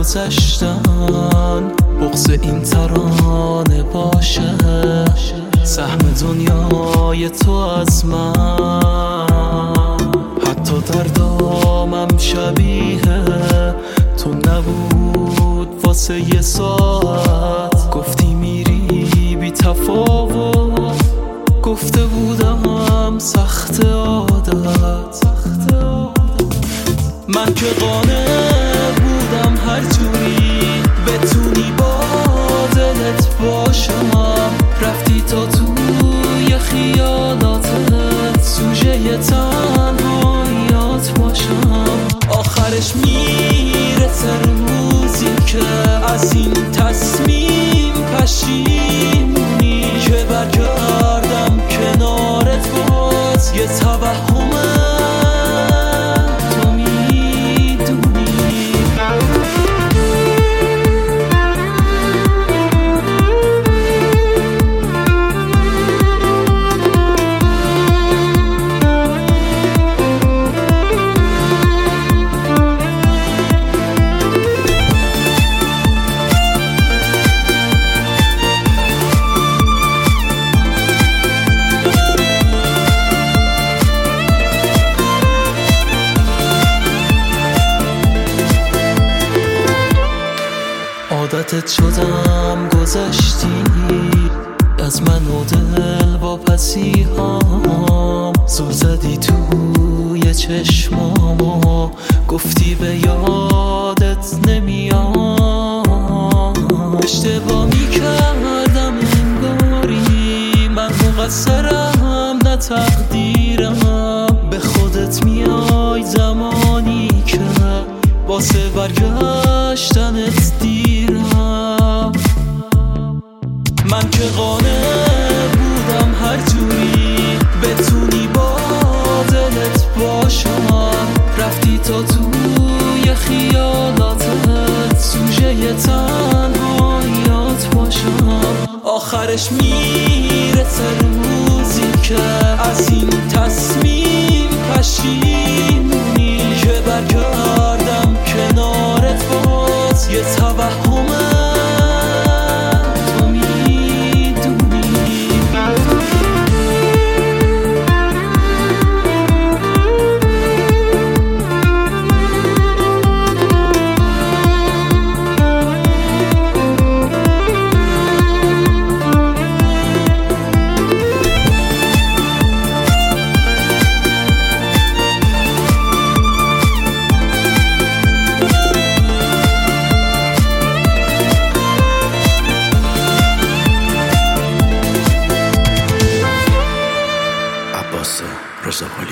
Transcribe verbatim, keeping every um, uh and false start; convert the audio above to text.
گذشتن بغض این ترانه باشه، سهم دنیای تو از من. حتی در دامم شبیه تو نبود واسه یه ساعت. گفتی میری بی تفاوت، گفته بودم سخت عادت. من که قانع بودم هر جوری بتونی با دلت باشم، رفتی تا توی خیالاتت سوژه تنهاییات باشم. آخرش میرسه روزی که از این تصمیم پشیمونی، که برگردم کنارت باز یه توهمه. عادتت شدم گذشتی از من و دل با پسی هام. زل زدی توی چشمامو، گفتی به یادت نمیام. اشتباه میکردم انگاری، من مقصرم نه تقدیرم. به خودت میای زمانی که واسه برگشتنت دیرم. من که قانع بودم هر جوری بتونی با دلت باشم، رفتی تا توی خیالاتت سوژه تنهاییات باشم. آخرش میرسه روزی که از این تصمیم پشیمونی، که برگردم کنارت باز یه توهمه. رضا ولی